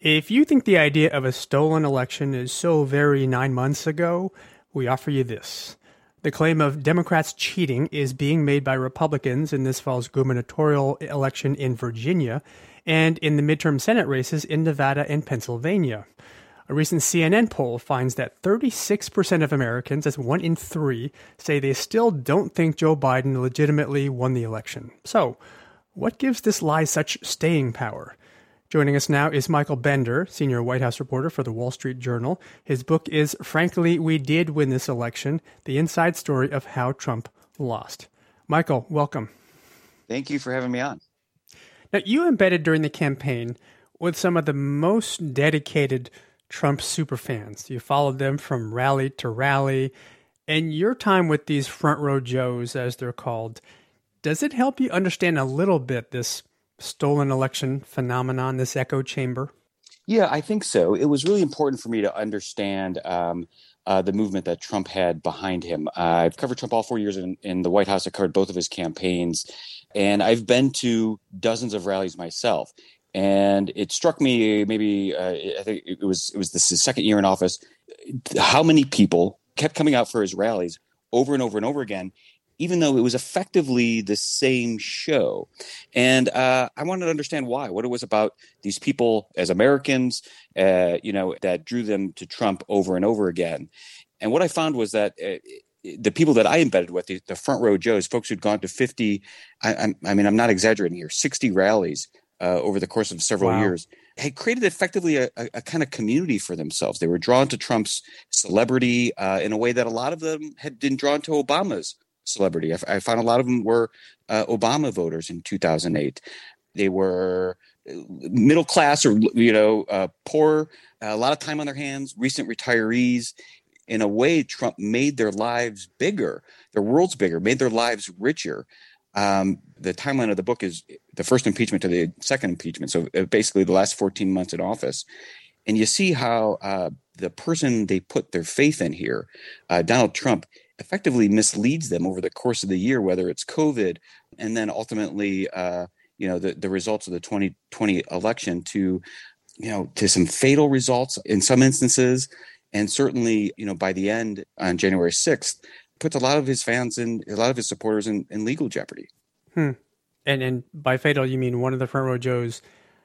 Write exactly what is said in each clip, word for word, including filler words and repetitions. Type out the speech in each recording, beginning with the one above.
If you think the idea of a stolen election is so very nine months ago, we offer you this. The claim of Democrats cheating is being made by Republicans in this fall's gubernatorial election in Virginia and in the midterm Senate races in Nevada and Pennsylvania. A recent C N N poll finds that thirty-six percent of Americans, that's one in three, say they still don't think Joe Biden legitimately won the election. So, what gives this lie such staying power? Joining us now is Michael Bender, senior White House reporter for the Wall Street Journal. His book is Frankly, We Did Win This Election, the inside story of how Trump lost. Michael, welcome. Thank you for having me on. Now, you embedded during the campaign with some of the most dedicated Trump superfans. You followed them from rally to rally, and your time with these front row Joes, as they're called, does it help you understand a little bit this stolen election phenomenon, this echo chamber? Yeah, I think so. It was really important for me to understand um, uh, the movement that Trump had behind him. Uh, I've covered Trump all four years in, in the White House. I covered both of his campaigns, and I've been to dozens of rallies myself. And it struck me, maybe uh, I think it was it was this his second year in office, how many people kept coming out for his rallies over and over and over again, even though it was effectively the same show. And uh, I wanted to understand why, what it was about these people as Americans, uh, you know, that drew them to Trump over and over again. And what I found was that uh, the people that I embedded with, the, the front row Joes, folks who'd gone to fifty, I, I, I mean, I'm not exaggerating here, sixty rallies uh, over the course of several Wow. years, had created effectively a, a, a kind of community for themselves. They were drawn to Trump's celebrity uh, in a way that a lot of them had been drawn to Obama's celebrity. I, I found a lot of them were uh, Obama voters in two thousand eight. They were middle class or, you know, uh, poor, a lot of time on their hands, recent retirees. In a way, Trump made their lives bigger, their worlds bigger, made their lives richer. Um, the timeline of the book is the first impeachment to the second impeachment. So basically the last fourteen months in office. And you see how uh, the person they put their faith in here, uh, Donald Trump, effectively misleads them over the course of the year, whether it's COVID and then ultimately, uh, you know, the, the results of the twenty twenty election to, you know, to some fatal results in some instances. And certainly, you know, by the end on January sixth, puts a lot of his fans and a lot of his supporters in, in legal jeopardy. Hmm. And and by fatal, you mean one of the front row Joes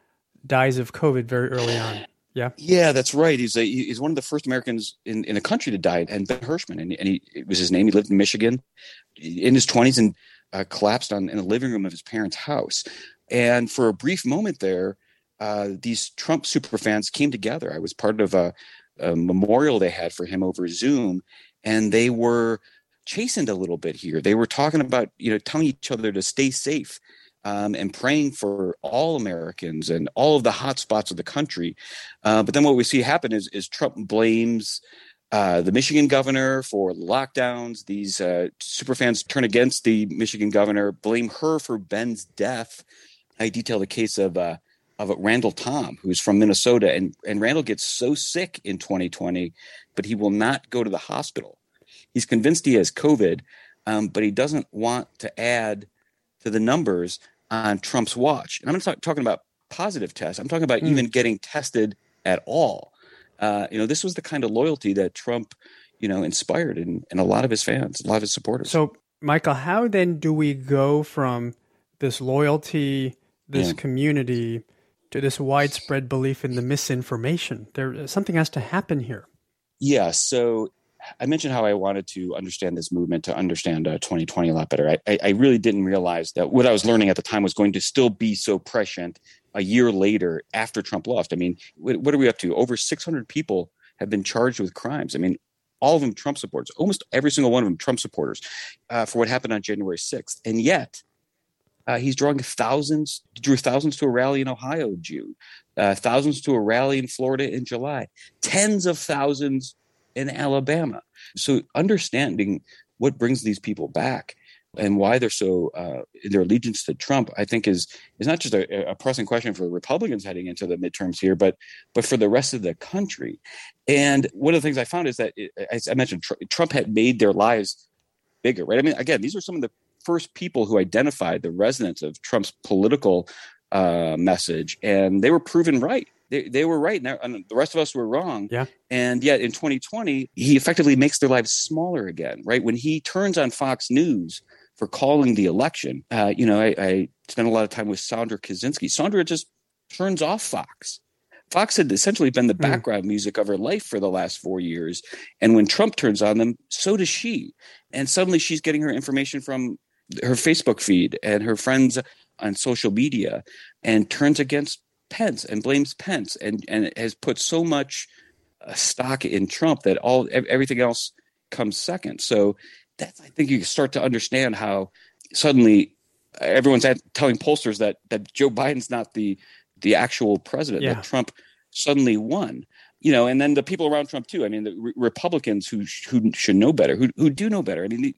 dies of COVID very early on. Yeah. Yeah, that's right. He's a, he's one of the first Americans in, in the country to die, and Ben Hirschman, and, and he it was his name. He lived in Michigan in his twenties and uh, collapsed on in the living room of his parents' house. And for a brief moment there, uh, these Trump superfans came together. I was part of a, a memorial they had for him over Zoom, and they were chastened a little bit here. They were talking about, you know, telling each other to stay safe. Um, and praying for all Americans and all of the hot spots of the country. Uh, but then what we see happen is, is Trump blames uh, the Michigan governor for lockdowns. These uh, superfans turn against the Michigan governor, blame her for Ben's death. I detail the case of uh, of Randall Tom, who's from Minnesota. And, and Randall gets so sick in twenty twenty, but he will not go to the hospital. He's convinced he has COVID, um, but he doesn't want to add to the numbers on Trump's watch. And I'm not talk, talking about positive tests. I'm talking about mm. even getting tested at all. Uh, you know, this was the kind of loyalty that Trump, you know, inspired in, in a lot of his fans, a lot of his supporters. So, Michael, how then do we go from this loyalty, this yeah. community, to this widespread belief in the misinformation? There, something has to happen here. Yeah. So I mentioned how I wanted to understand this movement to understand uh, twenty twenty a lot better. I, I, I really didn't realize that what I was learning at the time was going to still be so prescient a year later after Trump lost. I mean, what, what are we up to? Over six hundred people have been charged with crimes. I mean, all of them Trump supporters, almost every single one of them Trump supporters uh, for what happened on January sixth. And yet uh, he's drawing thousands, drew thousands to a rally in Ohio in June, uh, thousands to a rally in Florida in July, tens of thousands in Alabama. So understanding what brings these people back and why they're so uh, their allegiance to Trump, I think is is not just a, a pressing question for Republicans heading into the midterms here, but but for the rest of the country. And one of the things I found is that, as I mentioned, Trump had made their lives bigger, right? I mean, again, these are some of the first people who identified the resonance of Trump's political uh, message, and they were proven right. they, they were right, and, and the rest of us were wrong. Yeah. And yet in twenty twenty, he effectively makes their lives smaller again, right? When he turns on Fox News for calling the election, uh, you know, I, I spent a lot of time with Sandra Kaczynski. Sandra just turns off Fox. Fox had essentially been the background mm. music of her life for the last four years. And when Trump turns on them, so does she. And suddenly she's getting her information from her Facebook feed and her friends on social media, and turns against Pence and blames Pence, and, and has put so much uh, stock in Trump that all everything else comes second. So that's, I think you start to understand how suddenly everyone's at, telling pollsters that, that Joe Biden's not the the actual president, yeah. that Trump suddenly won, you know, and then the people around Trump too. I mean, the re- Republicans who who should know better, who who do know better. I mean, the,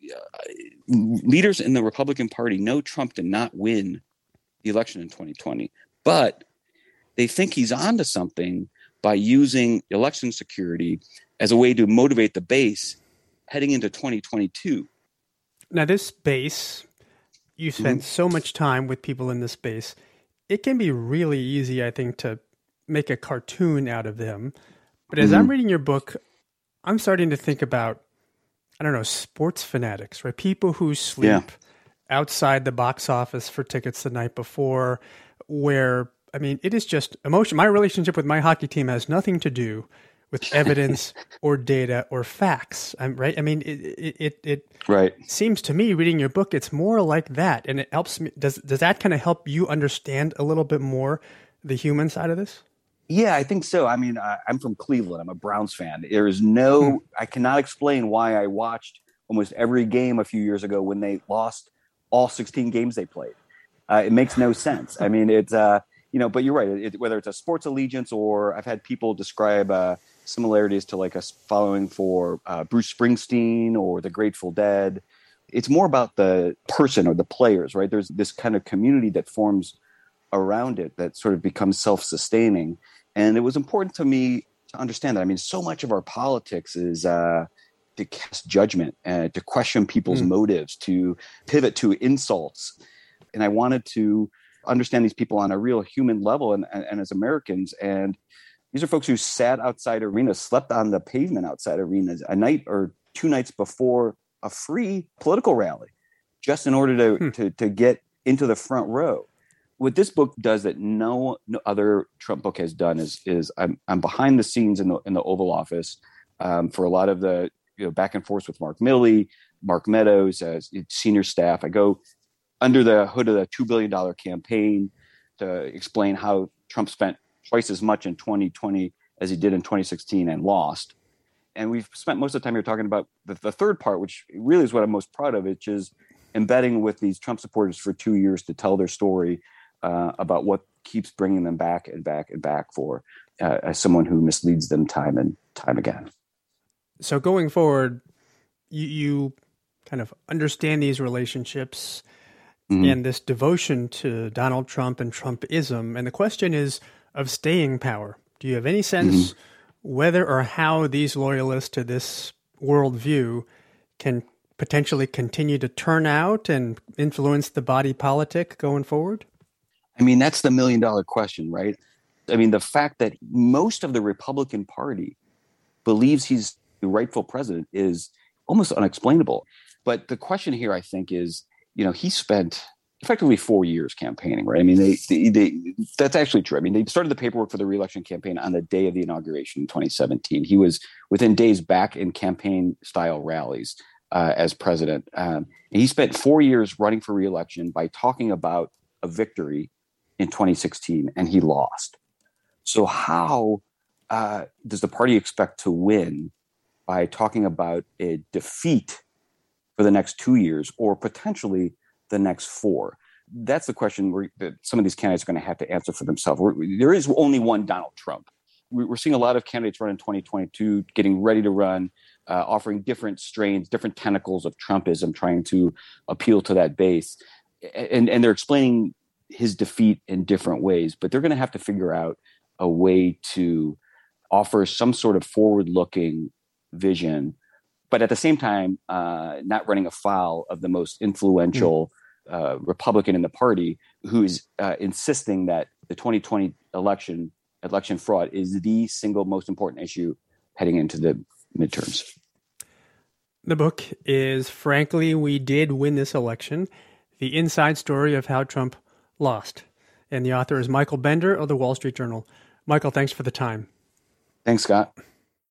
uh, leaders in the Republican Party know Trump did not win the election in twenty twenty, but they think he's onto something by using election security as a way to motivate the base heading into twenty twenty-two. Now, this base, you spent mm-hmm. so much time with people in this base. It can be really easy, I think, to make a cartoon out of them. But as mm-hmm. I'm reading your book, I'm starting to think about, I don't know, sports fanatics, right? People who sleep yeah. outside the box office for tickets the night before, where, I mean, it is just emotion. My relationship with my hockey team has nothing to do with evidence or data or facts, I'm, right? I mean, it it it, it right. seems to me, reading your book, it's more like that, and it helps me. Does does that kind of help you understand a little bit more the human side of this? Yeah, I think so. I mean, I, I'm from Cleveland. I'm a Browns fan. There is no, hmm. I cannot explain why I watched almost every game a few years ago when they lost all sixteen games they played. Uh, it makes no sense. I mean, it's uh, you know, but you're right. It, whether it's a sports allegiance, or I've had people describe uh, similarities to like a following for uh, Bruce Springsteen or the Grateful Dead. It's more about the person or the players, right? There's this kind of community that forms around it that sort of becomes self-sustaining. And it was important to me to understand that. I mean, so much of our politics is uh, to cast judgment and to question people's mm. motives, to pivot to insults. And I wanted to understand these people on a real human level, and, and, and as Americans. And these are folks who sat outside arenas, slept on the pavement outside arenas a night or two nights before a free political rally, just in order to, hmm. to, to get into the front row. What this book does that no, no other Trump book has done is is I'm I'm behind the scenes in the in the Oval Office um, for a lot of the you know back and forth with Mark Milley, Mark Meadows, as senior staff. I go under the hood of the two billion dollars campaign to explain how Trump spent twice as much in twenty twenty as he did in twenty sixteen and lost. And we've spent most of the time here talking about the, the third part, which really is what I'm most proud of, which is embedding with these Trump supporters for two years to tell their story uh, about what keeps bringing them back and back and back for uh, as someone who misleads them time and time again. So going forward, you, you kind of understand these relationships mm-hmm. and this devotion to Donald Trump and Trumpism. And the question is of staying power. Do you have any sense mm-hmm. whether or how these loyalists to this worldview can potentially continue to turn out and influence the body politic going forward? I mean, that's the million dollar question, right? I mean, the fact that most of the Republican Party believes he's the rightful president is almost unexplainable. But the question here, I think, is, you know, he spent effectively four years campaigning, right? I mean, they, they, they that's actually true. I mean, they started the paperwork for the reelection campaign on the day of the inauguration in twenty seventeen. He was within days back in campaign style rallies uh, as president. Um, and he spent four years running for reelection by talking about a victory in twenty sixteen, and he lost. So how uh, does the party expect to win by talking about a defeat for the next two years or potentially the next four? That's the question where, that some of these candidates are going to have to answer for themselves. We're, there is only one Donald Trump. We're seeing a lot of candidates run in twenty twenty-two, getting ready to run, uh, offering different strains, different tentacles of Trumpism, trying to appeal to that base. And, and they're explaining his defeat in different ways, but they're going to have to figure out a way to offer some sort of forward-looking vision, but at the same time, uh, not running afoul of the most influential mm. uh, Republican in the party, who is uh, insisting that the twenty twenty election election fraud is the single most important issue heading into the midterms. The book is Frankly, We Did Win This Election, the inside story of how Trump lost. And the author is Michael Bender of the Wall Street Journal. Michael, thanks for the time. Thanks, Scott.